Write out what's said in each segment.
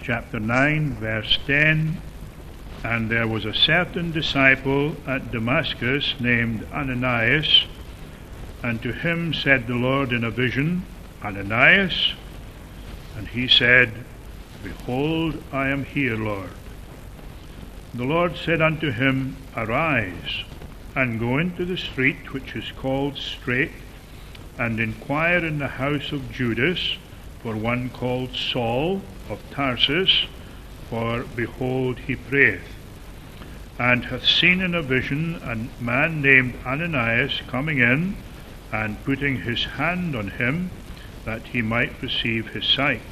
chapter 9, verse 10. And there was a certain disciple at Damascus named Ananias, and to him said the Lord in a vision, Ananias. And he said, Behold, I am here, Lord. The Lord said unto him, Arise, and go into the street which is called Straight, and inquire in the house of Judas for one called Saul of Tarsus, for behold, he prayeth, and hath seen in a vision a man named Ananias coming in, and putting his hand on him, that he might receive his sight.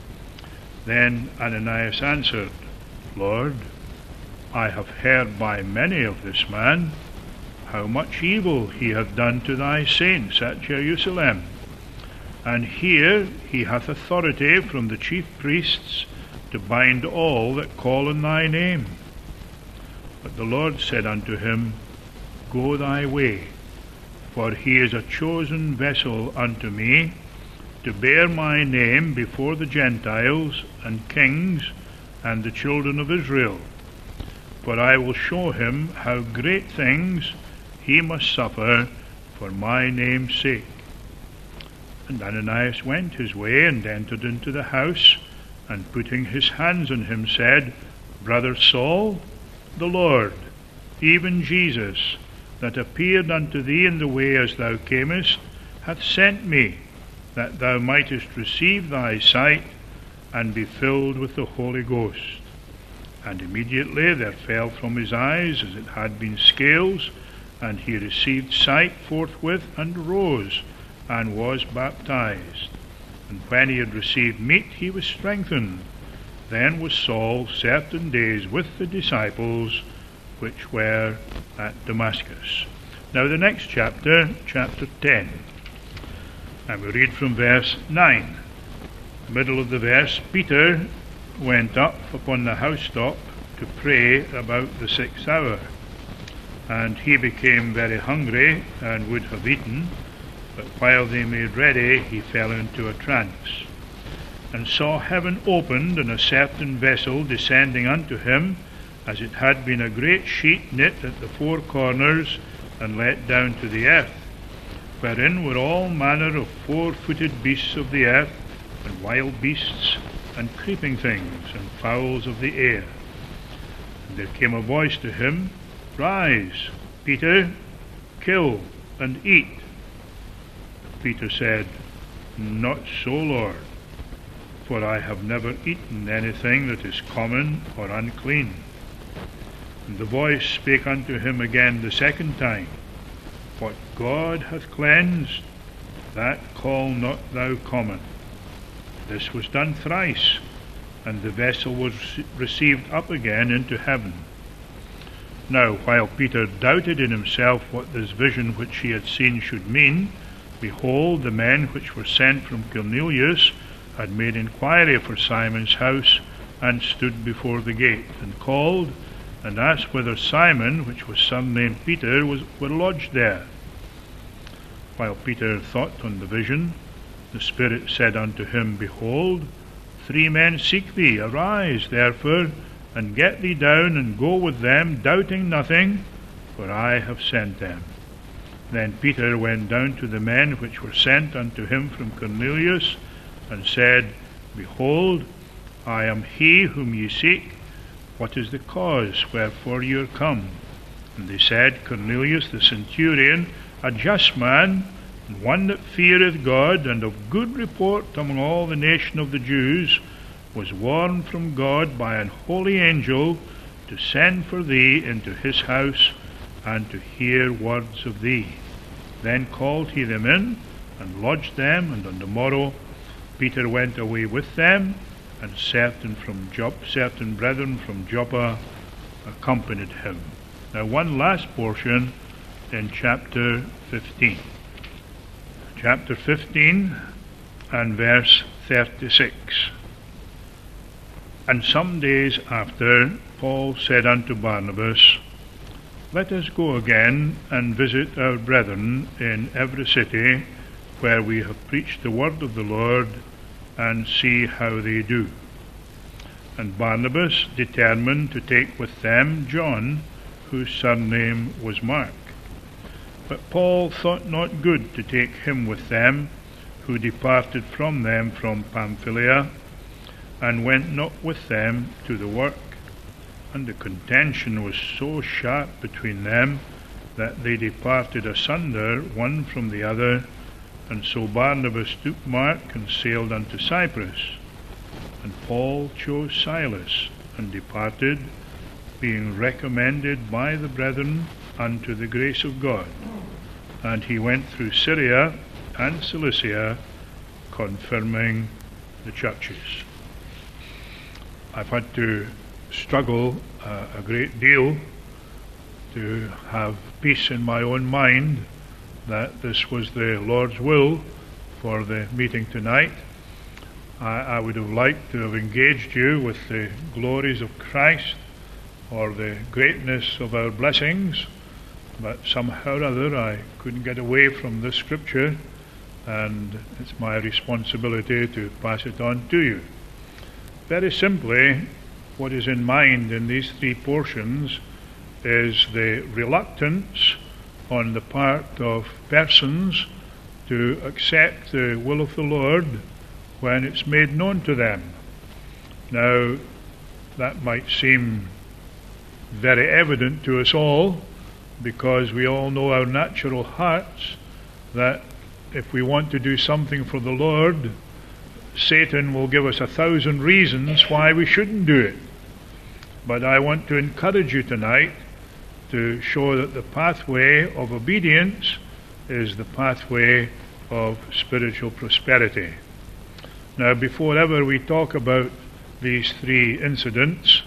Then Ananias answered, Lord, I have heard by many of this man, how much evil he hath done to thy saints at Jerusalem. And here he hath authority from the chief priests to bind all that call on thy name. But the Lord said unto him, Go thy way, for he is a chosen vessel unto me, to bear my name before the Gentiles and kings and the children of Israel. For I will show him how great things he must suffer for my name's sake. And Ananias went his way, and entered into the house, and putting his hands on him said, Brother Saul, the Lord, even Jesus, that appeared unto thee in the way as thou camest, hath sent me, that thou mightest receive thy sight, and be filled with the Holy Ghost. And immediately there fell from his eyes as it had been scales, and he received sight forthwith, and rose, and was baptized. And when he had received meat, he was strengthened. Then was Saul certain days with the disciples which were at Damascus. Now the next chapter, chapter 10. And we read from verse 9. Middle of the verse, Peter went up upon the housetop to pray about the 6th hour. And he became very hungry, and would have eaten, but while they made ready, he fell into a trance, and saw heaven opened, and a certain vessel descending unto him, as it had been a great sheet knit at the four corners, and let down to the earth, wherein were all manner of 4-footed beasts of the earth, and wild beasts, and creeping things, and fowls of the air. And there came a voice to him, Rise, Peter, kill and eat. Peter said, Not so, Lord, for I have never eaten anything that is common or unclean. And the voice spake unto him again the second time, What God hath cleansed, that call not thou common. This was done thrice, and the vessel was received up again into heaven. Now while Peter doubted in himself what this vision which he had seen should mean, behold, the men which were sent from Cornelius had made inquiry for Simon's house, and stood before the gate, and called, and asked whether Simon, which was surnamed Peter, were lodged there. While Peter thought on the vision, the Spirit said unto him, Behold, 3 men seek thee. Arise, therefore, and get thee down, and go with them, doubting nothing, for I have sent them. Then Peter went down to the men which were sent unto him from Cornelius, and said, Behold, I am he whom ye seek. What is the cause wherefore ye are come? And they said, Cornelius the centurion, a just man, and one that feareth God, and of good report among all the nation of the Jews, was warned from God by an holy angel to send for thee into his house, and to hear words of thee. Then called he them in, and lodged them, and on the morrow Peter went away with them, and certain brethren from Joppa accompanied him. Now one last portion in chapter 15. Chapter 15 and verse 36. And some days after, Paul said unto Barnabas, Let us go again and visit our brethren in every city where we have preached the word of the Lord, and see how they do. And Barnabas determined to take with them John, whose surname was Mark. But Paul thought not good to take him with them, who departed from them from Pamphylia, and went not with them to the work. And the contention was so sharp between them that they departed asunder one from the other. And so Barnabas took Mark and sailed unto Cyprus. And Paul chose Silas and departed, being recommended by the brethren unto the grace of God. And he went through Syria and Cilicia, confirming the churches. I've had to struggle a great deal to have peace in my own mind that this was the Lord's will for the meeting tonight. I would have liked to have engaged you with the glories of Christ or the greatness of our blessings, but somehow or other I couldn't get away from this scripture, and it's my responsibility to pass it on to you. Very simply, what is in mind in these three portions is the reluctance on the part of persons to accept the will of the Lord when it's made known to them. Now, that might seem very evident to us all, because we all know our natural hearts that if we want to do something for the Lord, Satan will give us 1,000 reasons why we shouldn't do it. But I want to encourage you tonight to show that the pathway of obedience is the pathway of spiritual prosperity. Now, before ever we talk about these three incidents,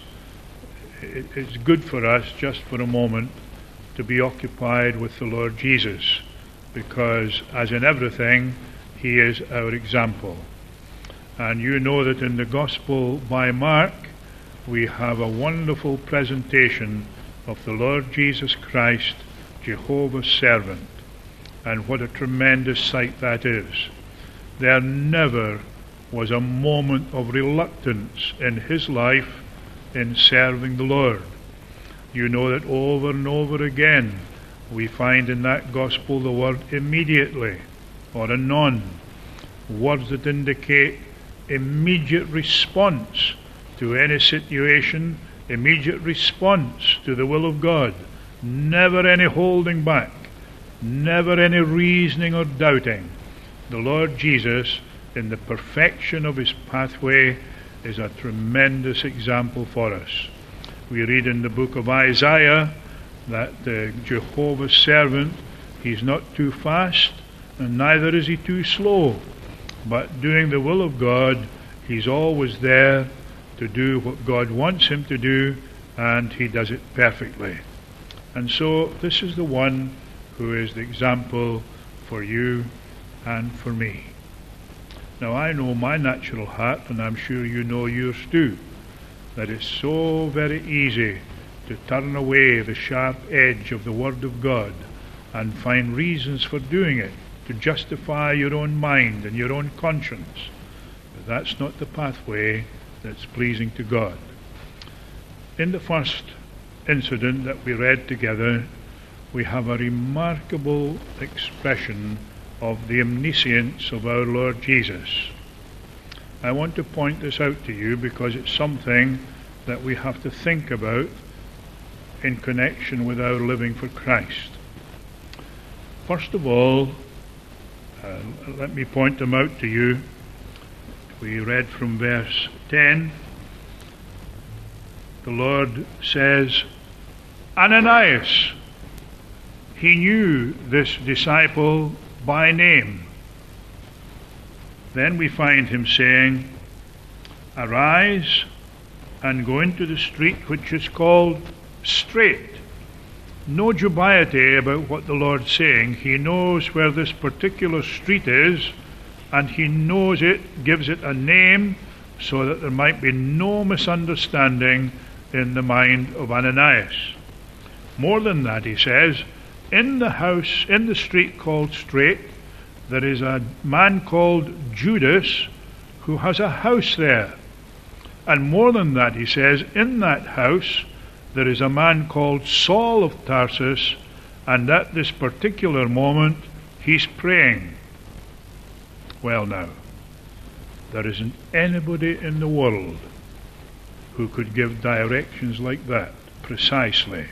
it's good for us just for a moment to be occupied with the Lord Jesus, because as in everything, he is our example. And you know that in the Gospel by Mark, we have a wonderful presentation of the Lord Jesus Christ, Jehovah's servant. And what a tremendous sight that is. There never was a moment of reluctance in his life in serving the Lord. You know that over and over again we find in that gospel the word immediately or anon, words that indicate immediate response to any situation, immediate response to the will of God, never any holding back, never any reasoning or doubting. The Lord Jesus, in the perfection of his pathway, is a tremendous example for us. We read in the book of Isaiah that the Jehovah's servant, he's not too fast and neither is he too slow, but doing the will of God, he's always there to do what God wants him to do, and he does it perfectly. And so this is the one who is the example for you and for me. Now, I know my natural heart, and I'm sure you know yours too, that it's so very easy to turn away the sharp edge of the Word of God and find reasons for doing it, to justify your own mind and your own conscience. But that's not the pathway that's pleasing to God. In the first incident that we read together, we have a remarkable expression of the omniscience of our Lord Jesus. I want to point this out to you because it's something that we have to think about in connection with our living for Christ. First of all, let me point them out to you. We read from verse 10. The Lord says, Ananias. He knew this disciple by name. Then we find him saying, Arise and go into the street which is called Straight. No dubiety about what the Lord's saying. He knows where this particular street is, and he knows it, gives it a name, so that there might be no misunderstanding in the mind of Ananias. More than that, he says, in the street called Straight, there is a man called Judas who has a house there. And more than that, he says, in that house there is a man called Saul of Tarsus, and at this particular moment he's praying. Well now, there isn't anybody in the world who could give directions like that, precisely.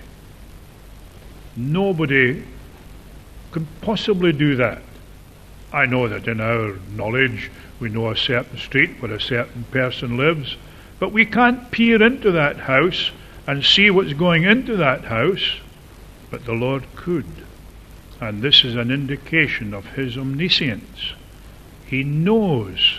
Nobody can possibly do that. I know that in our knowledge we know a certain street where a certain person lives, but we can't peer into that house and see what's going into that house, but the Lord could. And this is an indication of his omniscience. He knows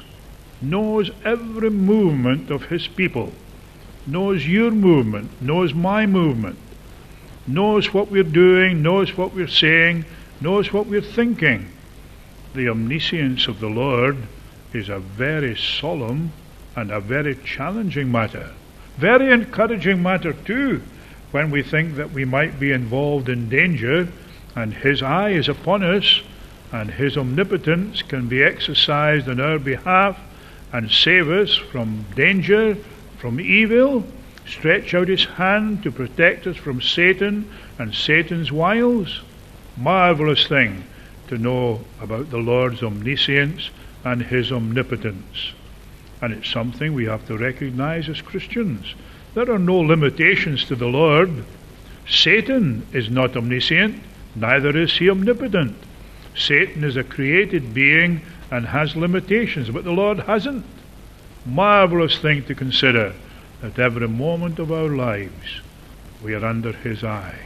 every movement of his people, knows your movement, knows my movement, knows what we're doing, knows what we're saying, knows what we're thinking. The omniscience of the Lord is a very solemn and a very challenging matter. Very encouraging matter too, when we think that we might be involved in danger, and his eye is upon us, and his omnipotence can be exercised on our behalf and save us from danger, from evil, stretch out his hand to protect us from Satan and Satan's wiles. Marvelous thing to know about the Lord's omniscience and his omnipotence. And it's something we have to recognize as Christians. There are no limitations to the Lord. Satan is not omniscient, neither is he omnipotent. Satan is a created being and has limitations, but the Lord hasn't. Marvelous thing to consider, that every moment of our lives we are under his eye.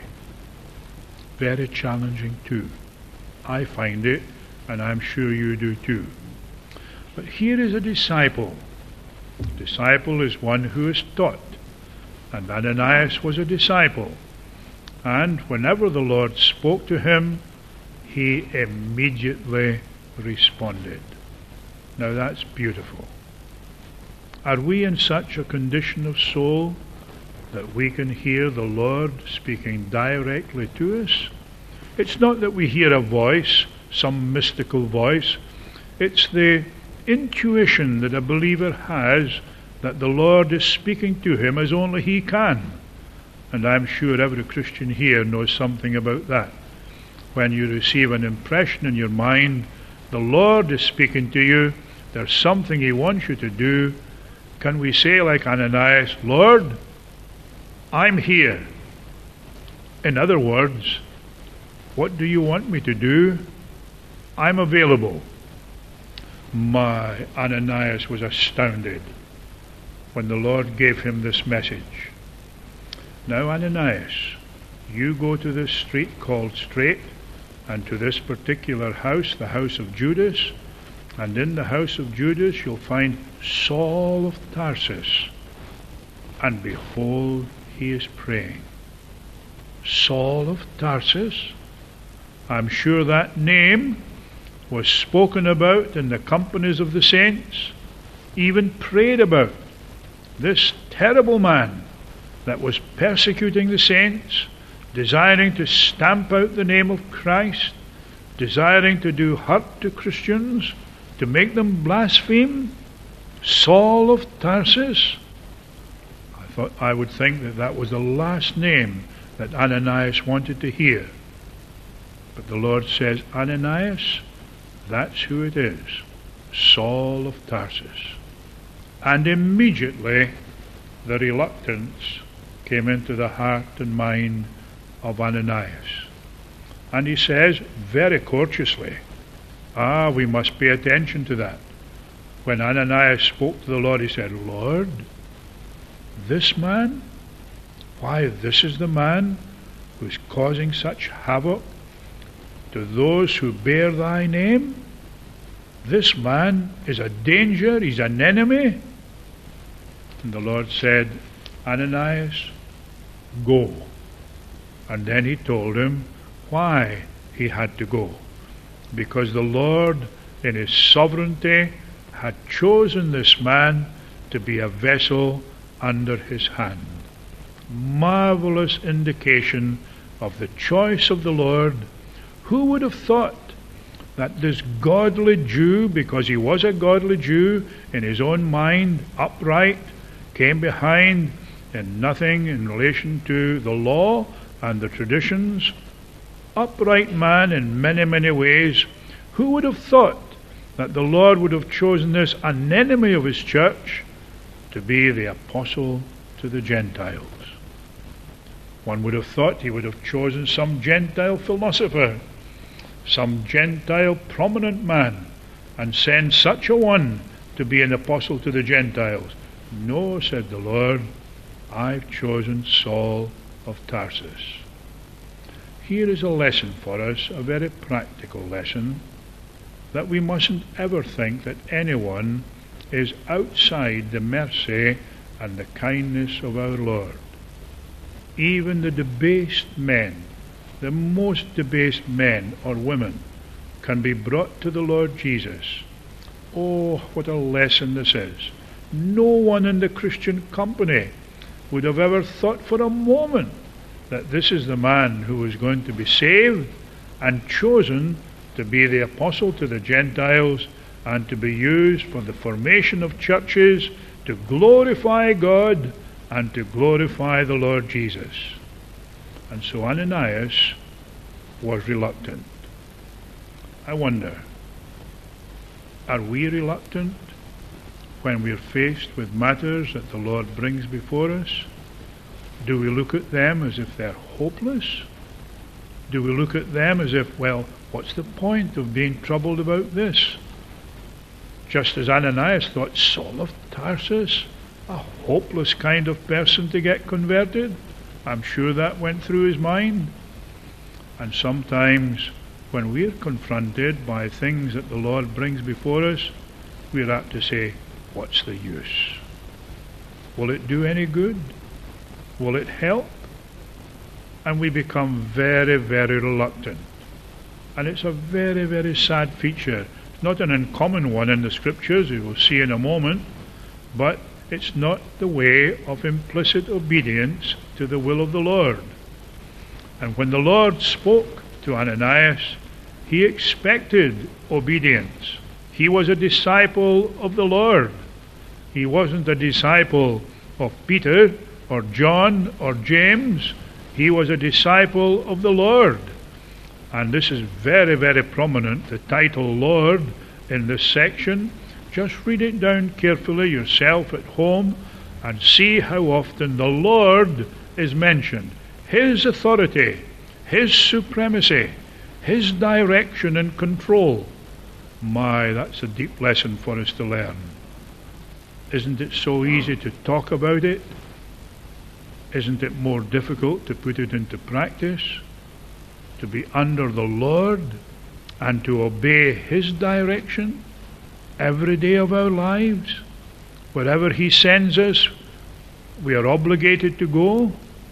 Very challenging too. I find it, and I'm sure you do too. But here is a disciple. A disciple is one who is taught, and Ananias was a disciple. And whenever the Lord spoke to him, he immediately responded. Now that's beautiful. Are we in such a condition of soul that we can hear the Lord speaking directly to us? It's not that we hear a voice, some mystical voice. It's the intuition that a believer has that the Lord is speaking to him as only he can. And I'm sure every Christian here knows something about that. When you receive an impression in your mind, the Lord is speaking to you, there's something he wants you to do. Can we say like Ananias, Lord, I'm here. In other words, what do you want me to do? I'm available. My Ananias was astounded when the Lord gave him this message. Now, Ananias, you go to this street called Straight, and to this particular house, the house of Judas, and in the house of Judas you'll find Saul of Tarsus, and behold, he is praying. Saul of Tarsus? I'm sure that name was spoken about in the companies of the saints, even prayed about. This terrible man that was persecuting the saints, desiring to stamp out the name of Christ, desiring to do hurt to Christians, to make them blaspheme. Saul of Tarsus? I would think that was the last name that Ananias wanted to hear. But the Lord says, Ananias, that's who it is, Saul of Tarsus. And immediately the reluctance came into the heart and mind of Ananias. And he says very courteously, we must pay attention to that. When Ananias spoke to the Lord, he said, Lord, this man? Why, this is the man who's causing such havoc to those who bear thy name? This man is a danger, he's an enemy. And the Lord said, Ananias, go. And then he told him why he had to go. Because the Lord, in his sovereignty, had chosen this man to be a vessel under his hand. Marvelous indication of the choice of the Lord. Who would have thought that this godly Jew, because he was a godly Jew in his own mind, upright, came behind in nothing in relation to the law and the traditions, upright man in many, many ways. Who would have thought that the Lord would have chosen this anemone of his church to be the apostle to the Gentiles? One would have thought he would have chosen some Gentile philosopher, some Gentile prominent man, and send such a one to be an apostle to the Gentiles. No, said the Lord, I've chosen Saul of Tarsus. Here is a lesson for us, a very practical lesson, that we mustn't ever think that anyone is outside the mercy and the kindness of our Lord. Even the debased men, the most debased men or women, can be brought to the Lord Jesus. Oh, what a lesson this is. No one in the Christian company would have ever thought for a moment that this is the man who was going to be saved and chosen to be the apostle to the Gentiles and to be used for the formation of churches, to glorify God and to glorify the Lord Jesus. And so Ananias was reluctant. I wonder, are we reluctant when we're faced with matters that the Lord brings before us? Do we look at them as if they're hopeless? Do we look at them as if, well, what's the point of being troubled about this? Just as Ananias thought Saul of Tarsus a hopeless kind of person to get converted. I'm sure that went through his mind. And sometimes when we're confronted by things that the Lord brings before us, we're apt to say, what's the use? Will it do any good? Will it help? And we become very, very reluctant. And it's a very, very sad feature. It's not an uncommon one in the Scriptures, we will see in a moment, but it's not the way of implicit obedience to the will of the Lord. And when the Lord spoke to Ananias, he expected obedience. He was a disciple of the Lord. He wasn't a disciple of Peter or John or James. He was a disciple of the Lord. And this is very, very prominent, the title Lord in this section. Just read it down carefully yourself at home and see how often the Lord is mentioned. His authority, His supremacy, His direction and control. My, that's a deep lesson for us to learn. Isn't it so easy to talk about it? Isn't it more difficult to put it into practice? To be under the Lord and to obey His direction every day of our lives? Wherever He sends us, we are obligated to go.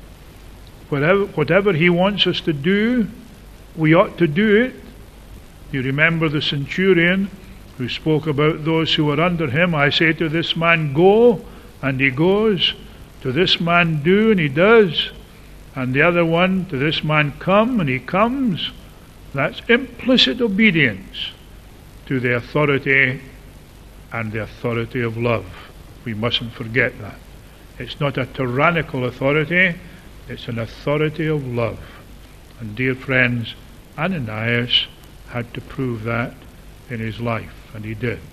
Whatever He wants us to do, we ought to do it. You remember the centurion who spoke about those who were under him. I say to this man, go, and he goes. To this man, do, and he does. And the other one, to this man, come, and he comes. That's implicit obedience to the authority and the authority of love. We mustn't forget that. It's not a tyrannical authority, it's an authority of love. And dear friends, Ananias had to prove that in his life, and he did.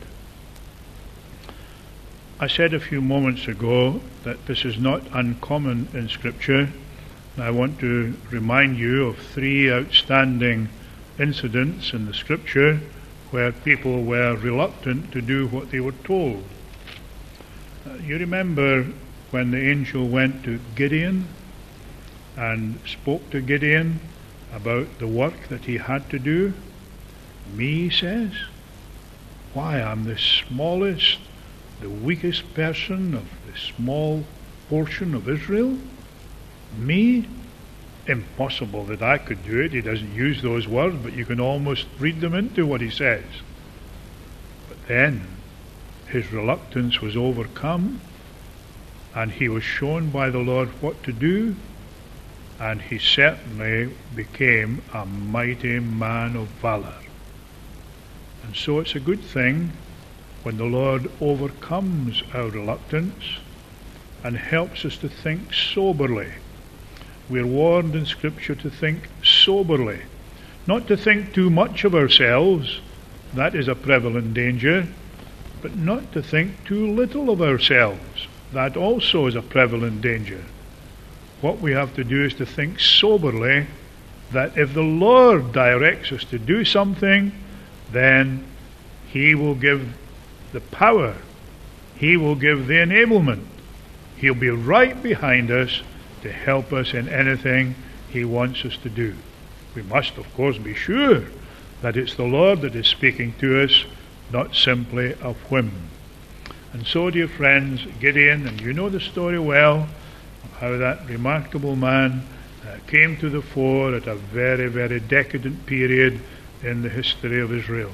I said a few moments ago that this is not uncommon in Scripture. I want to remind you of 3 outstanding incidents in the Scripture where people were reluctant to do what they were told. You remember when the angel went to Gideon and spoke to Gideon about the work that he had to do? Me, he says. Why, I'm the smallest, the weakest person of the small portion of Israel? Me? Impossible that I could do it. He doesn't use those words, but you can almost read them into what he says. But then his reluctance was overcome, and he was shown by the Lord what to do, and he certainly became a mighty man of valor. And so it's a good thing when the Lord overcomes our reluctance and helps us to think soberly. We're warned in Scripture to think soberly, not to think too much of ourselves. That is a prevalent danger. But not to think too little of ourselves. That also is a prevalent danger. What we have to do is to think soberly, that if the Lord directs us to do something, then He will give the power. He will give the enablement. He'll be right behind us to help us in anything He wants us to do. We must, of course, be sure that it's the Lord that is speaking to us, not simply a whim. And so, dear friends, Gideon, and you know the story well, how that remarkable man came to the fore at a very, very decadent period in the history of Israel.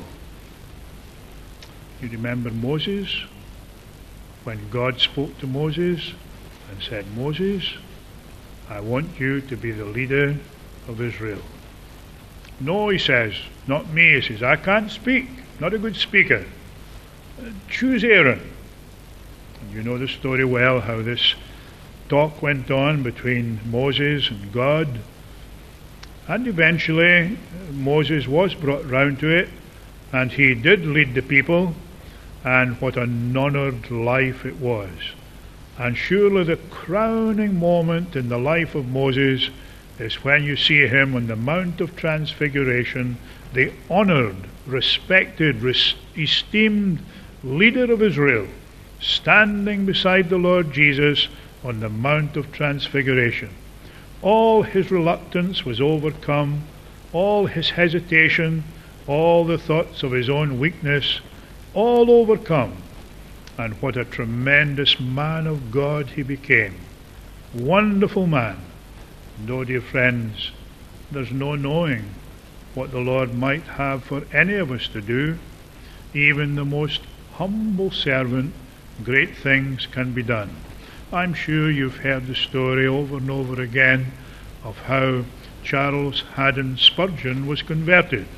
You remember Moses? When God spoke to Moses and said, Moses, I want you to be the leader of Israel. No, he says, not me. He says, I can't speak. Not a good speaker. Choose Aaron. And you know the story well, how this talk went on between Moses and God. And eventually Moses was brought round to it, and he did lead the people, and what an honoured life it was. And surely the crowning moment in the life of Moses is when you see him on the Mount of Transfiguration, the honoured, respected, esteemed leader of Israel, standing beside the Lord Jesus on the Mount of Transfiguration. All his reluctance was overcome, all his hesitation, all the thoughts of his own weakness, all overcome. And what a tremendous man of God he became. Wonderful man. And oh, dear friends, there's no knowing what the Lord might have for any of us to do. Even the most humble servant, great things can be done. I'm sure you've heard the story over and over again of how Charles Haddon Spurgeon was converted.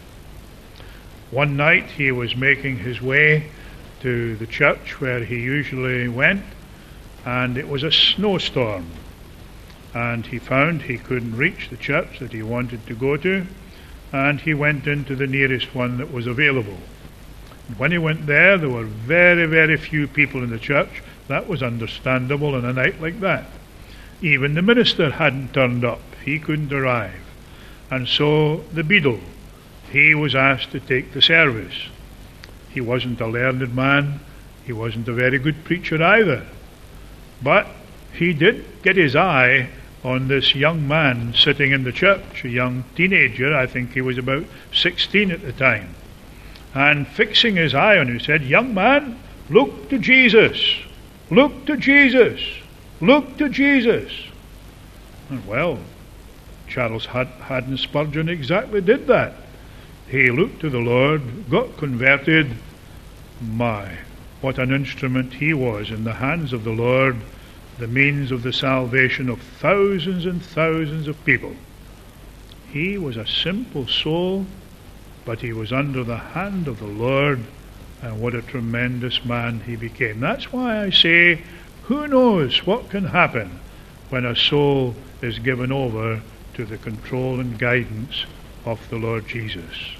One night he was making his way to the church where he usually went, and it was a snowstorm, and he found he couldn't reach the church that he wanted to go to, and he went into the nearest one that was available. And when he went there were very, very few people in the church. That was understandable on a night like that. Even the minister hadn't turned up. He couldn't arrive. And so the beadle, he was asked to take the service. He wasn't a learned man. He wasn't a very good preacher either. But he did get his eye on this young man sitting in the church, a young teenager. I think he was about 16 at the time. And fixing his eye on him, he said, "Young man, look to Jesus. Look to Jesus. Look to Jesus." And well, Charles Haddon Spurgeon exactly did that. He looked to the Lord, got converted. My, what an instrument he was in the hands of the Lord, the means of the salvation of thousands and thousands of people. He was a simple soul, but he was under the hand of the Lord, and what a tremendous man he became. That's why I say, who knows what can happen when a soul is given over to the control and guidance of the Lord Jesus.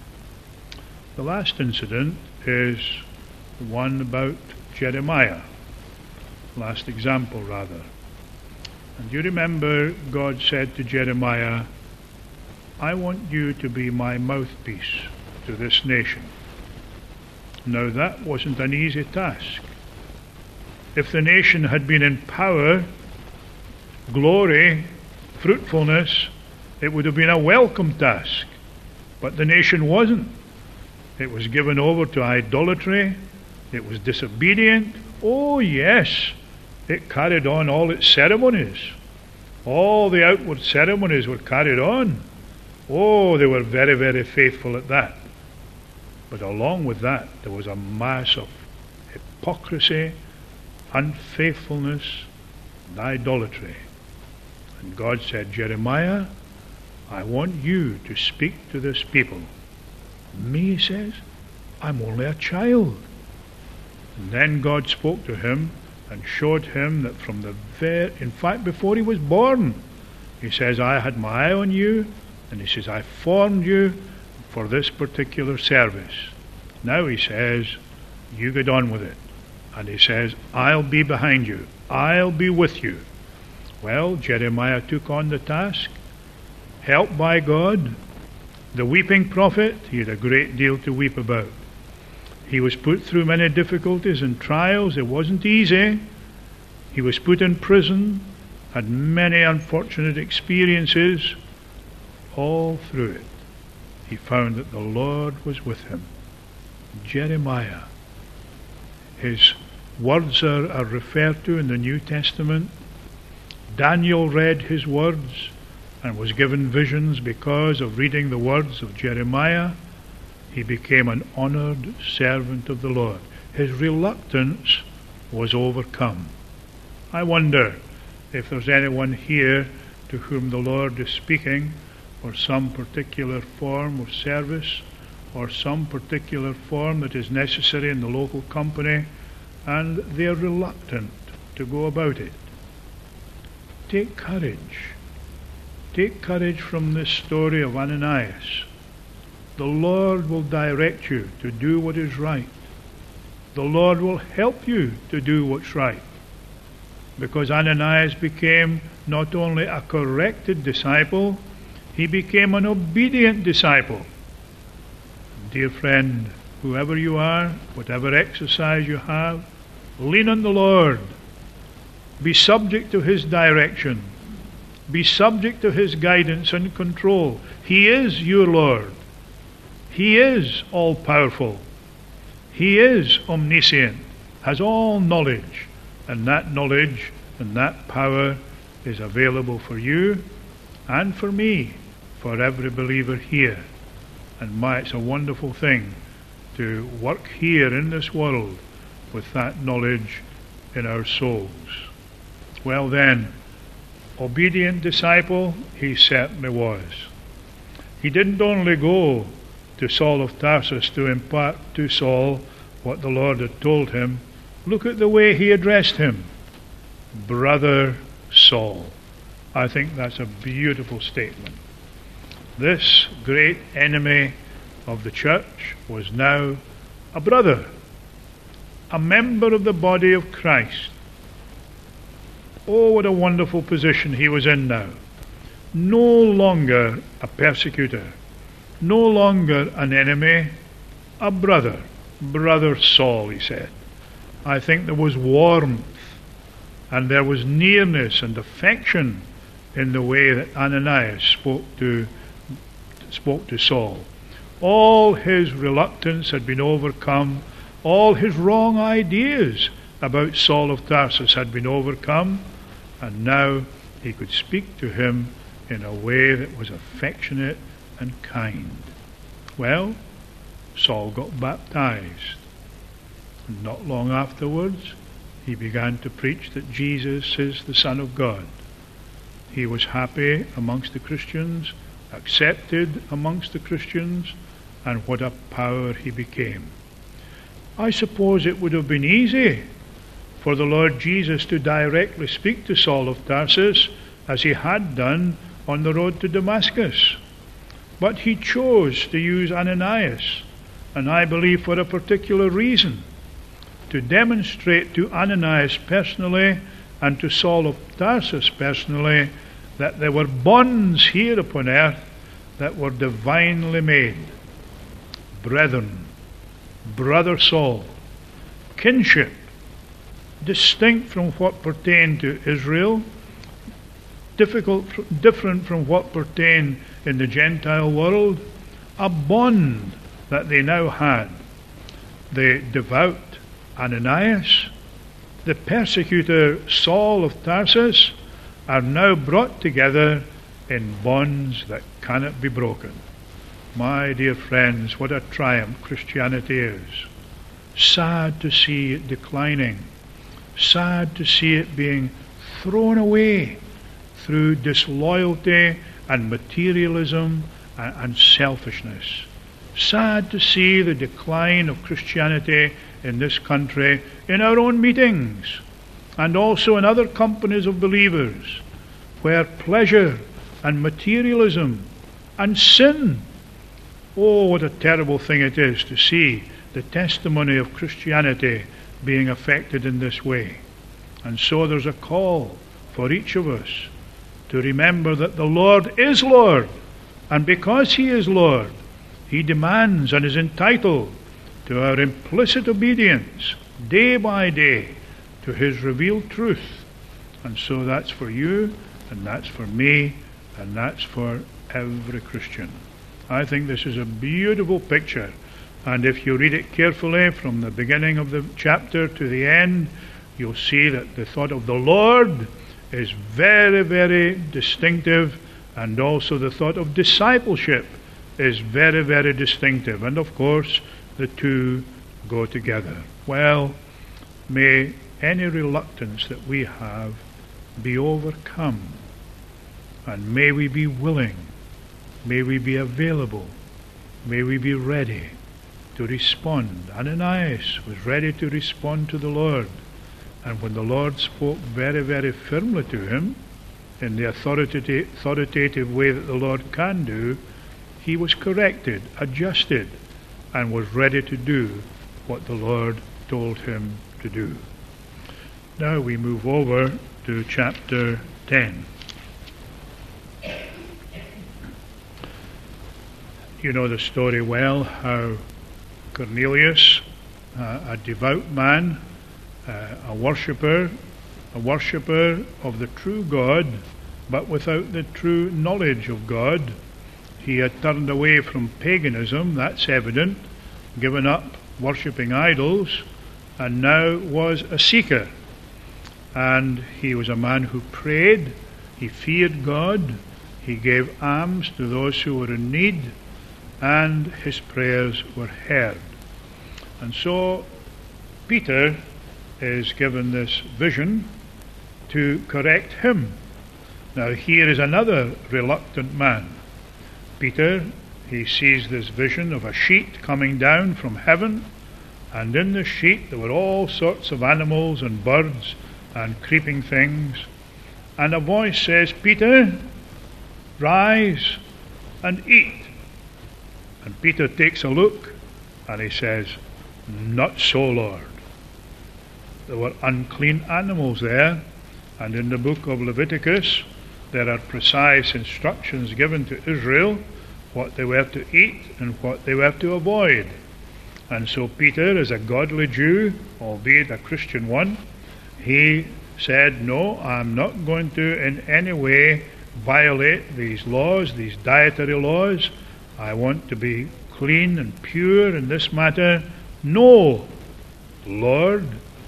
The last incident is the one about Jeremiah. Last example, rather. And you remember God said to Jeremiah, "I want you to be my mouthpiece to this nation." Now that wasn't an easy task. If the nation had been in power, glory, fruitfulness, it would have been a welcome task. But the nation wasn't. It was given over to idolatry. It was disobedient. Oh yes, it carried on all its ceremonies. All the outward ceremonies were carried on. Oh, they were very, very faithful at that. But along with that, there was a mass of hypocrisy, unfaithfulness, and idolatry. And God said, "Jeremiah, I want you to speak to this people." Me, he says, I'm only a child. And then God spoke to him and showed him that from the in fact, before he was born, he says, I had my eye on you, and he says, I formed you for this particular service. Now he says, you get on with it. And he says, I'll be behind you. I'll be with you. Well, Jeremiah took on the task, helped by God. The weeping prophet, he had a great deal to weep about. He was put through many difficulties and trials. It wasn't easy. He was put in prison, had many unfortunate experiences. All through it, he found that the Lord was with him. Jeremiah. His words are referred to in the New Testament. Daniel read his words and was given visions because of reading the words of Jeremiah. He became an honored servant of the Lord. His reluctance was overcome. I wonder if there's anyone here to whom the Lord is speaking for some particular form of service or some particular form that is necessary in the local company, and they are reluctant to go about it. Take courage. Take courage from this story of Ananias. The Lord will direct you to do what is right. The Lord will help you to do what's right. Because Ananias became not only a corrected disciple, he became an obedient disciple. Dear friend, whoever you are, whatever exercise you have, lean on the Lord. Be subject to his direction. Be subject to his guidance and control. He is your Lord. He is all-powerful. He is omniscient, has all knowledge, and that knowledge and that power is available for you and for me, for every believer here. And it's a wonderful thing to work here in this world with that knowledge in our souls. Well then, obedient disciple he certainly was. He didn't only go to Saul of Tarsus to impart to Saul what the Lord had told him. Look at the way he addressed him. Brother Saul. I think that's a beautiful statement. This great enemy of the church was now a brother, a member of the body of Christ. Oh, what a wonderful position he was in now. No longer a persecutor, no longer an enemy, a brother. Brother Saul, he said. I think there was warmth and there was nearness and affection in the way that Ananias spoke to Saul. All his reluctance had been overcome. All his wrong ideas about Saul of Tarsus had been overcome, and now he could speak to him in a way that was affectionate and kind. Well, Saul got baptized, and not long afterwards he began to preach that Jesus is the Son of God. He was happy amongst the Christians, accepted amongst the Christians, and what a power he became. I suppose it would have been easy for the Lord Jesus to directly speak to Saul of Tarsus as he had done on the road to Damascus. But he chose to use Ananias, and I believe for a particular reason, to demonstrate to Ananias personally and to Saul of Tarsus personally that there were bonds here upon earth that were divinely made. Brethren, Brother Saul, kinship, distinct from what pertained to Israel, different from what pertained in the Gentile world, a bond that they now had. The devout Ananias, the persecutor Saul of Tarsus, are now brought together in bonds that cannot be broken. My dear friends, what a triumph Christianity is. Sad to see it declining. Sad to see it being thrown away through disloyalty and materialism and selfishness. Sad to see the decline of Christianity in this country, in our own meetings. and also in other companies of believers, where pleasure and materialism and sin, oh, what a terrible thing it is to see the testimony of Christianity being affected in this way. And so there's a call for each of us to remember that the Lord is Lord, and because He is Lord, He demands and is entitled to our implicit obedience day by day to His revealed truth. And so that's for you, and that's for me, and that's for every Christian. I think this is a beautiful picture, and if you read it carefully from the beginning of the chapter to the end, you'll see that the thought of the Lord is very, very distinctive, and also the thought of discipleship is very, very distinctive. And of course, the two go together. Well, may any reluctance that we have be overcome, and may we be willing, may we be available, may we be ready to respond. Ananias was ready to respond to the Lord, and when the Lord spoke very, very firmly to him in the authoritative way that the Lord can do, he was corrected, adjusted, and was ready to do what the Lord told him to do. Now we move over to chapter 10. You know the story well, how Cornelius, a devout man, a worshipper of the true God, but without the true knowledge of God. He had turned away from paganism, that's evident, given up worshipping idols, and now was a seeker. And he was a man who prayed, he feared God, he gave alms to those who were in need, and his prayers were heard. And so Peter is given this vision to correct him. Now here is another reluctant man. Peter, he sees this vision of a sheet coming down from heaven, and in the sheet there were all sorts of animals and birds and creeping things, and a voice says, "Peter, rise and eat." And Peter takes a look and he says, "Not so, Lord." There were unclean animals there, and in the book of Leviticus there are precise instructions given to Israel what they were to eat and what they were to avoid. And so Peter, as a godly Jew, albeit a Christian one, he said, "No, I'm not going to in any way violate these laws, these dietary laws. I want to be clean and pure in this matter." "No, Lord."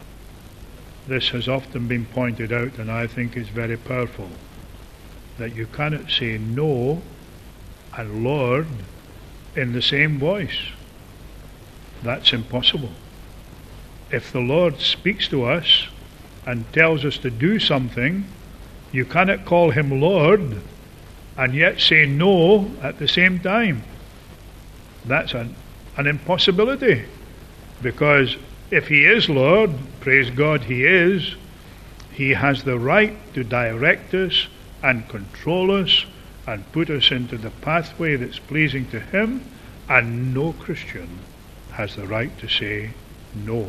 This has often been pointed out, and I think is very powerful, that you cannot say no and Lord in the same voice. That's impossible. If the Lord speaks to us and tells us to do something, you cannot call him Lord and yet say no at the same time. That's an impossibility, because if he is Lord, praise God he is, he has the right to direct us and control us and put us into the pathway that's pleasing to him, and no Christian has the right to say no.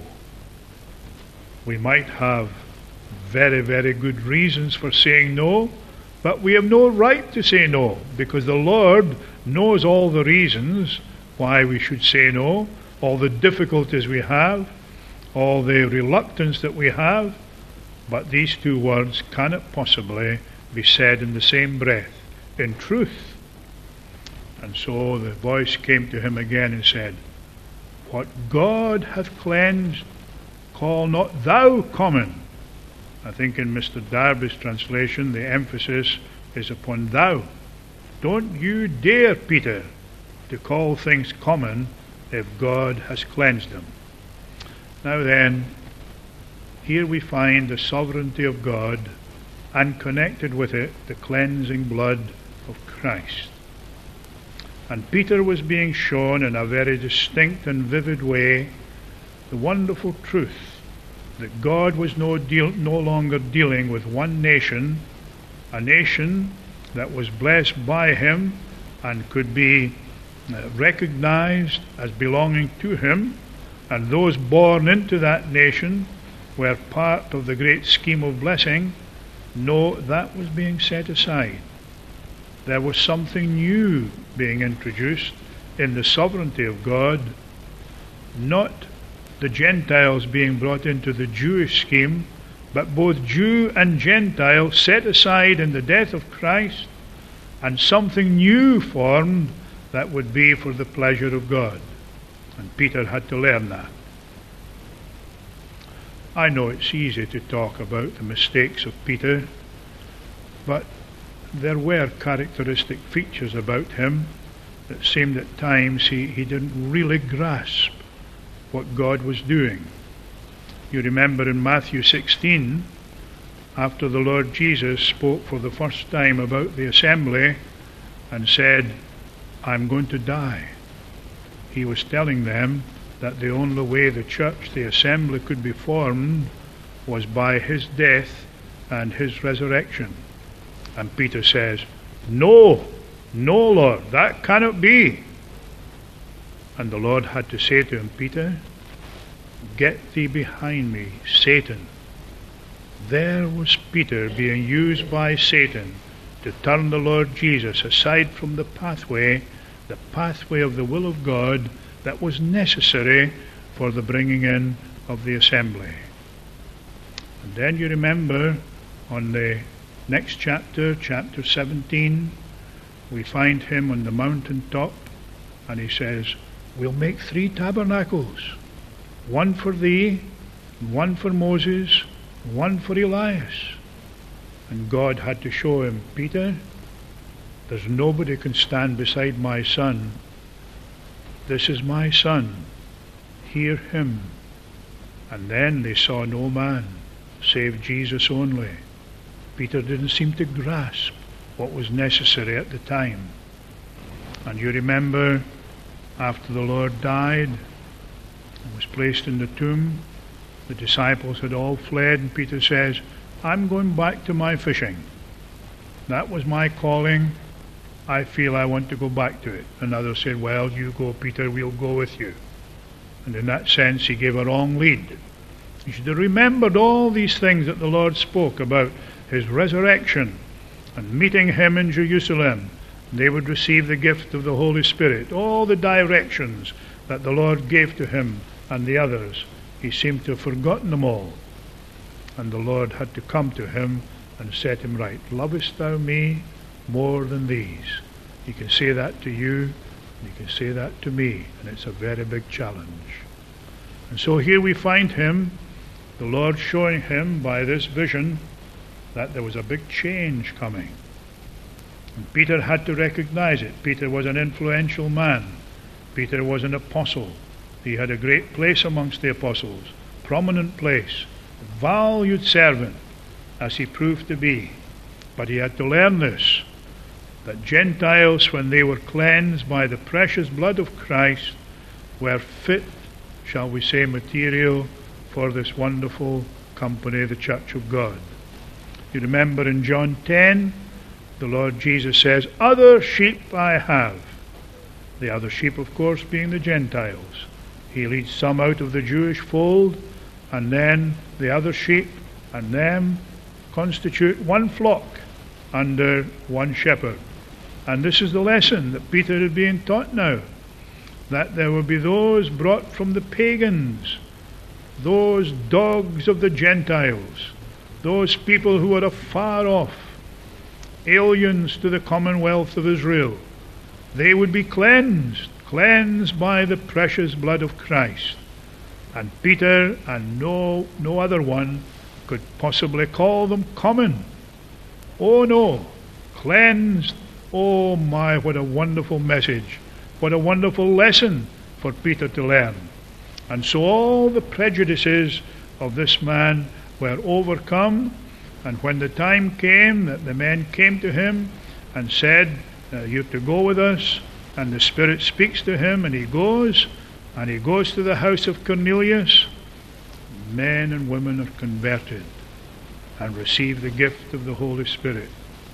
We might have very, very good reasons for saying no, but we have no right to say no, because the Lord knows all the reasons why we should say no, all the difficulties we have, all the reluctance that we have, but these two words cannot possibly be said in the same breath, in truth. And so the voice came to him again and said, "What God hath cleansed, call not thou common." I think in Mr. Darby's translation the emphasis is upon thou. Don't you dare, Peter, to call things common if God has cleansed them. Now then, here we find the sovereignty of God, and connected with it the cleansing blood of Christ. And Peter was being shown in a very distinct and vivid way the wonderful truth that God was no longer dealing with one nation, a nation that was blessed by him and could be recognized as belonging to him, and those born into that nation were part of the great scheme of blessing. No, that was being set aside. There was something new being introduced in the sovereignty of God, not the Gentiles being brought into the Jewish scheme, but both Jew and Gentile set aside in the death of Christ, and something new formed that would be for the pleasure of God. And Peter had to learn that. I know it's easy to talk about the mistakes of Peter, but there were characteristic features about him that seemed at times he didn't really grasp what God was doing. You remember in Matthew 16, after the Lord Jesus spoke for the first time about the assembly and said, "I'm going to die," he was telling them that the only way the church, the assembly, could be formed was by his death and his resurrection. And Peter says, "No, no, Lord, that cannot be." And the Lord had to say to him, "Peter, get thee behind me, Satan." There was Peter being used by Satan to turn the Lord Jesus aside from the pathway of the will of God that was necessary for the bringing in of the assembly. And then you remember on the next chapter, chapter 17, we find him on the mountaintop, and he says, "We'll make 3 tabernacles, one for thee, one for Moses, one for Elias." And God had to show him, "Peter, there's nobody can stand beside my son. This is my son. Hear him." And then they saw no man save Jesus only. Peter didn't seem to grasp what was necessary at the time. And you remember, after the Lord died and was placed in the tomb, the disciples had all fled, and Peter says, "I'm going back to my fishing. That was my calling. I feel I want to go back to it." And others said, "Well, you go, Peter, we'll go with you." And in that sense, he gave a wrong lead. He should have remembered all these things that the Lord spoke about his resurrection and meeting him in Jerusalem. They would receive the gift of the Holy Spirit. All the directions that the Lord gave to him and the others, he seemed to have forgotten them all. And the Lord had to come to him and set him right. "Lovest thou me more than these?" He can say that to you, and he can say that to me, and it's a very big challenge. And so here we find him, the Lord showing him by this vision that there was a big change coming. And Peter had to recognize it. Peter was an influential man. Peter was an apostle. He had a great place amongst the apostles, prominent place, valued servant, as he proved to be. But he had to learn this, that Gentiles, when they were cleansed by the precious blood of Christ, were fit, shall we say, material for this wonderful company, the Church of God. You remember in John 10, the Lord Jesus says, "Other sheep I have." The other sheep, of course, being the Gentiles. He leads some out of the Jewish fold, and then the other sheep and them constitute one flock under one shepherd. And this is the lesson that Peter is being taught now, that there will be those brought from the pagans, those dogs of the Gentiles, those people who are afar off, aliens to the commonwealth of Israel. They would be cleansed by the precious blood of Christ. And Peter and no other one could possibly call them common. Oh no, cleansed. Oh my, what a wonderful message. What a wonderful lesson for Peter to learn. And so all the prejudices of this man were overcome, and when the time came that the men came to him and said, "You're to go with us," and the Spirit speaks to him, and he goes to the house of Cornelius, men and women are converted and receive the gift of the Holy Spirit.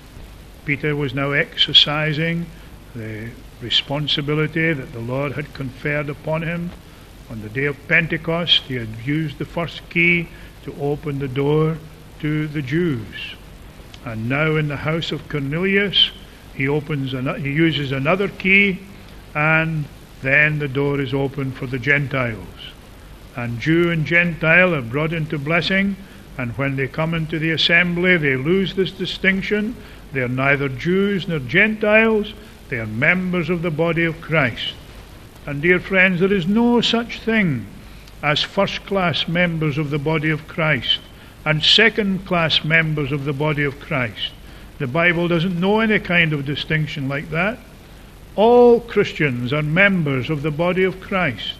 Peter was now exercising the responsibility that the Lord had conferred upon him. On the day of Pentecost, he had used the first key to open the door to the Jews. And now in the house of Cornelius, he uses another key, and then the door is open for the Gentiles. And Jew and Gentile are brought into blessing, and when they come into the assembly, they lose this distinction. They are neither Jews nor Gentiles. They are members of the body of Christ. And dear friends, there is no such thing as first-class members of the body of Christ and second-class members of the body of Christ. The Bible doesn't know any kind of distinction like that. All Christians are members of the body of Christ.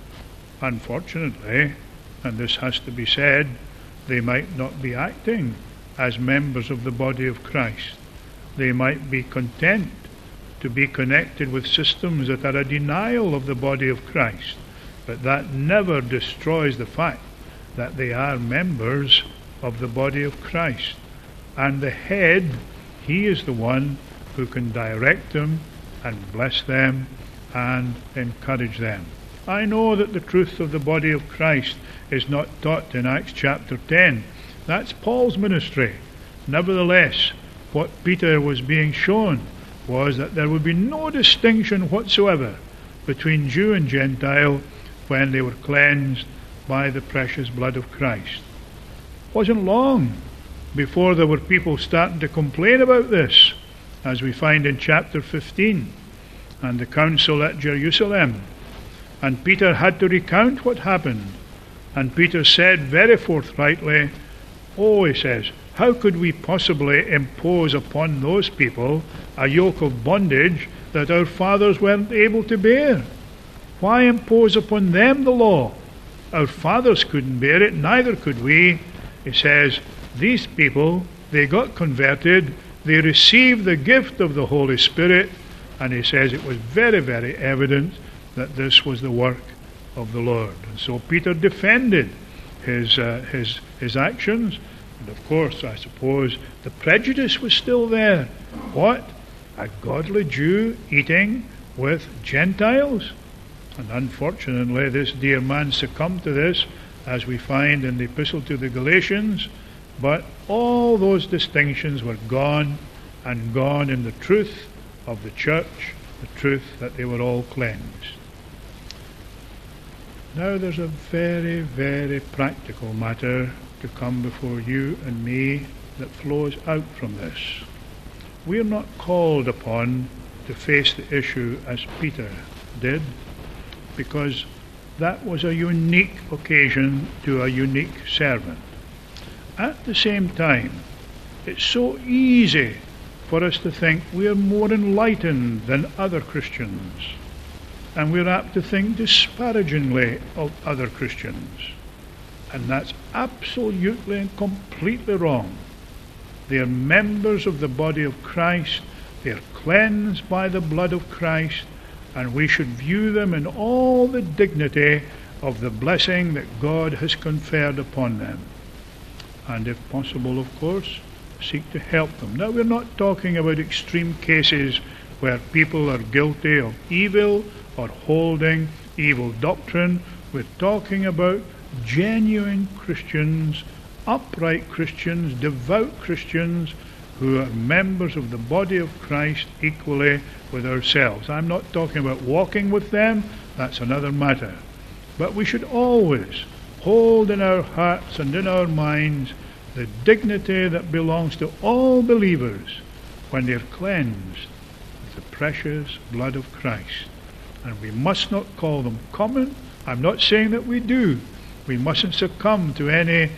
Unfortunately, and this has to be said, they might not be acting as members of the body of Christ. They might be content to be connected with systems that are a denial of the body of Christ, but that never destroys the fact that they are members of the body of Christ. And the head, he is the one who can direct them and bless them and encourage them. I know that the truth of the body of Christ is not taught in Acts chapter 10. That's Paul's ministry. Nevertheless, what Peter was being shown was that there would be no distinction whatsoever between Jew and Gentile when they were cleansed by the precious blood of Christ. It wasn't long before there were people starting to complain about this, as we find in chapter 15, and the council at Jerusalem. And Peter had to recount what happened. And Peter said very forthrightly, he says, how could we possibly impose upon those people a yoke of bondage that our fathers weren't able to bear? Why impose upon them the law? Our fathers couldn't bear it, neither could we. He says, these people, they got converted, they received the gift of the Holy Spirit, and he says it was very, very evident that this was the work of the Lord. And so Peter defended his actions. And of course, I suppose, the prejudice was still there. What? A godly Jew eating with Gentiles? And unfortunately, this dear man succumbed to this, as we find in the Epistle to the Galatians. But all those distinctions were gone, and gone in the truth of the church, the truth that they were all cleansed. Now there's a very, very practical matter to come before you and me that flows out from this. We are not called upon to face the issue as Peter did, because that was a unique occasion to a unique servant. At the same time, it's so easy for us to think we are more enlightened than other Christians, and we're apt to think disparagingly of other Christians. And that's absolutely and completely wrong. They are members of the body of Christ. They are cleansed by the blood of Christ, and we should view them in all the dignity of the blessing that God has conferred upon them. And if possible, of course, seek to help them. Now, we're not talking about extreme cases where people are guilty of evil or holding evil doctrine. We're talking about genuine Christians, upright Christians, devout Christians who are members of the body of Christ equally with ourselves. I'm not talking about walking with them, that's another matter. But we should always hold in our hearts and in our minds the dignity that belongs to all believers when they're cleansed with the precious blood of Christ. And we must not call them common. I'm not saying that we do. We mustn't succumb to any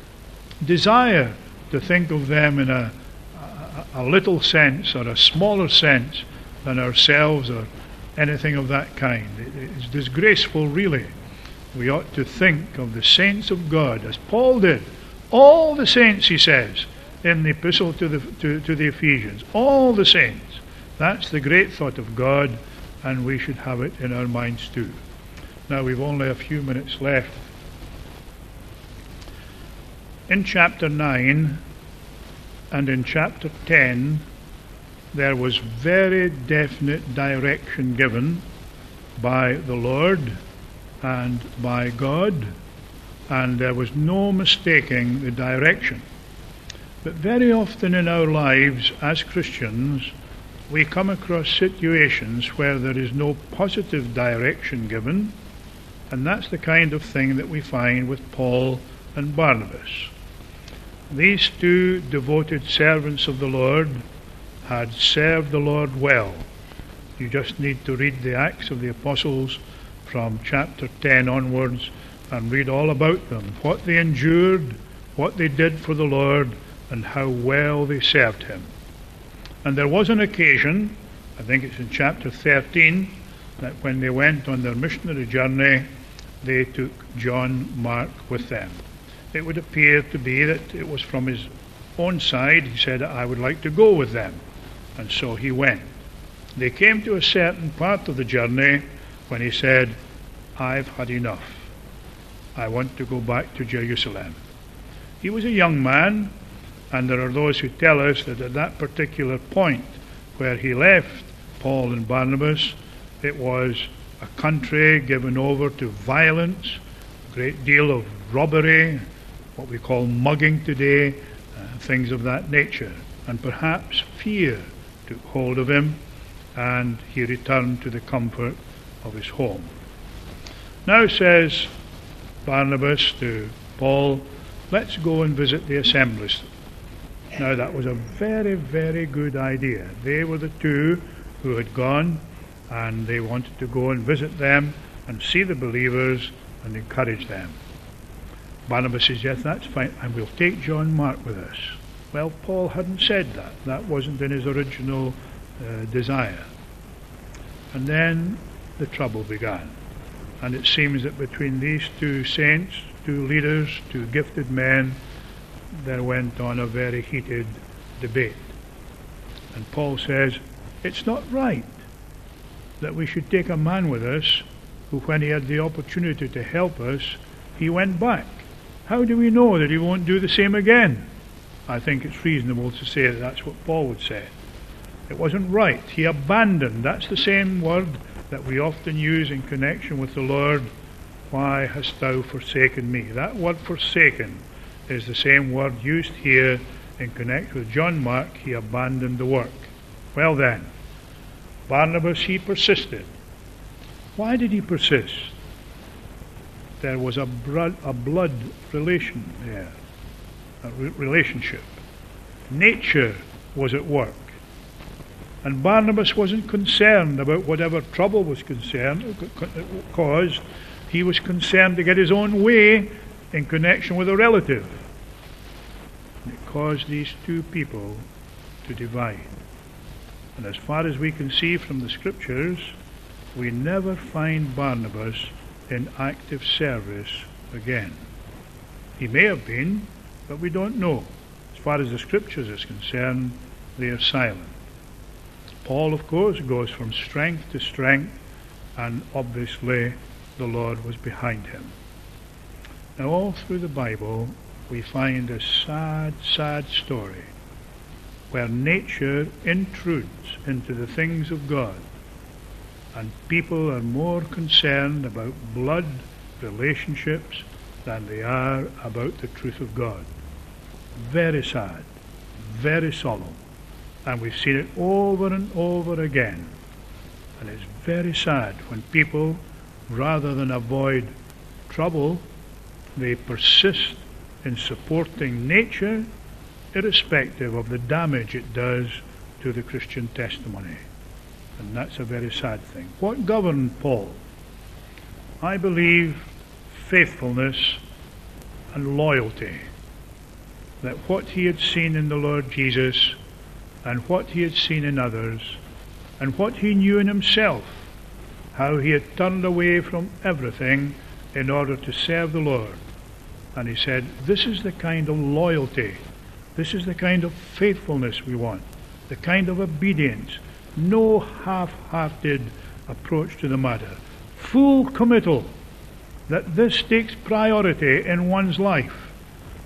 desire to think of them in a little sense or a smaller sense than ourselves or anything of that kind. It's disgraceful, really. We ought to think of the saints of God, as Paul did. All the saints, he says, in the epistle to the Ephesians. All the saints. That's the great thought of God, and we should have it in our minds too. Now we've only a few minutes left. In chapter 9 and in chapter 10, there was very definite direction given by the Lord and by God, and there was no mistaking the direction. But very often in our lives as Christians, we come across situations where there is no positive direction given, and that's the kind of thing that we find with Paul and Barnabas. These two devoted servants of the Lord had served the Lord well. You just need to read the Acts of the Apostles from chapter 10 onwards and read all about them, what they endured, what they did for the Lord, and how well they served him. And there was an occasion, I think it's in chapter 13, that when they went on their missionary journey, they took John Mark with them. It would appear to be that it was from his own side. He said, I would like to go with them. And so he went. They came to a certain part of the journey when he said, I've had enough. I want to go back to Jerusalem. He was a young man, and there are those who tell us that at that particular point where he left Paul and Barnabas, it was a country given over to violence, a great deal of robbery, what we call mugging today, things of that nature. And perhaps fear took hold of him, and he returned to the comfort of his home. Now says Barnabas to Paul, let's go and visit the assemblies. Now that was a very, very good idea. They were the two who had gone, and they wanted to go and visit them and see the believers and encourage them. Barnabas says, yes, that's fine, and we'll take John Mark with us. Well, Paul hadn't said that. That wasn't in his original desire. And then the trouble began. And it seems that between these two saints, two leaders, two gifted men, there went on a very heated debate. And Paul says, it's not right that we should take a man with us who, when he had the opportunity to help us, he went back. How do we know that he won't do the same again? I think it's reasonable to say that that's what Paul would say. It wasn't right. He abandoned. That's the same word that we often use in connection with the Lord. Why hast thou forsaken me? That word forsaken is the same word used here in connection with John Mark. He abandoned the work. Well then, Barnabas, he persisted. Why did he persist? There was a blood relation there, a relationship. Nature was at work. And Barnabas wasn't concerned about whatever trouble was caused. He was concerned to get his own way in connection with a relative. And it caused these two people to divide. And as far as we can see from the Scriptures, we never find Barnabas in active service again. He may have been, but we don't know. As far as the Scriptures is concerned, they are silent. Paul, of course, goes from strength to strength, and obviously the Lord was behind him. Now, all through the Bible, we find a sad, sad story where nature intrudes into the things of God, and people are more concerned about blood relationships than they are about the truth of God. Very sad, very solemn. And we've seen it over and over again. And it's very sad when people, rather than avoid trouble, they persist in supporting nature, irrespective of the damage it does to the Christian testimony. And that's a very sad thing. What governed Paul? I believe faithfulness and loyalty. That what he had seen in the Lord Jesus, and what he had seen in others, and what he knew in himself, how he had turned away from everything in order to serve the Lord. And he said, this is the kind of loyalty, this is the kind of faithfulness we want, the kind of obedience, no half-hearted approach to the matter, full committal, that this takes priority in one's life.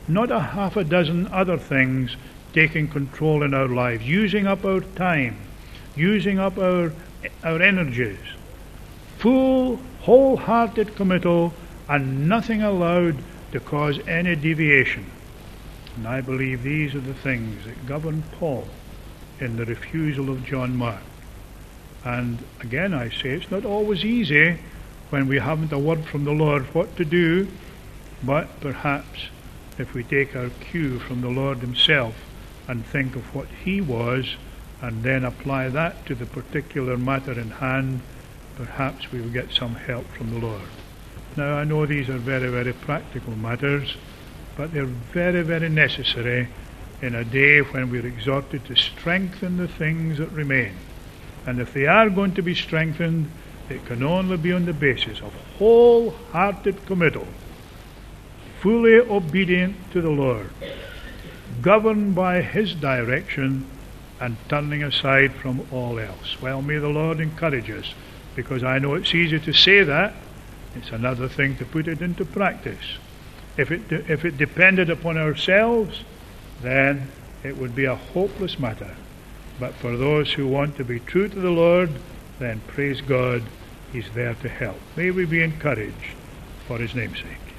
not a half a dozen other things taking control in our lives, using up our time, using up our energies. Full, wholehearted committal, and nothing allowed to cause any deviation. And I believe these are the things that govern Paul in the refusal of John Mark. And again I say, it's not always easy when we haven't a word from the Lord what to do, but perhaps if we take our cue from the Lord himself and think of what he was and then apply that to the particular matter in hand, perhaps we will get some help from the Lord. Now I know these are very, very practical matters, but they're very, very necessary in a day when we're exhorted to strengthen the things that remain. And if they are going to be strengthened, it can only be on the basis of wholehearted committal, fully obedient to the Lord, governed by his direction, and turning aside from all else. Well, may the Lord encourage us, because I know it's easy to say that. It's another thing to put it into practice. If it depended upon ourselves, then it would be a hopeless matter. But for those who want to be true to the Lord, then praise God, he's there to help. May we be encouraged for his name's sake.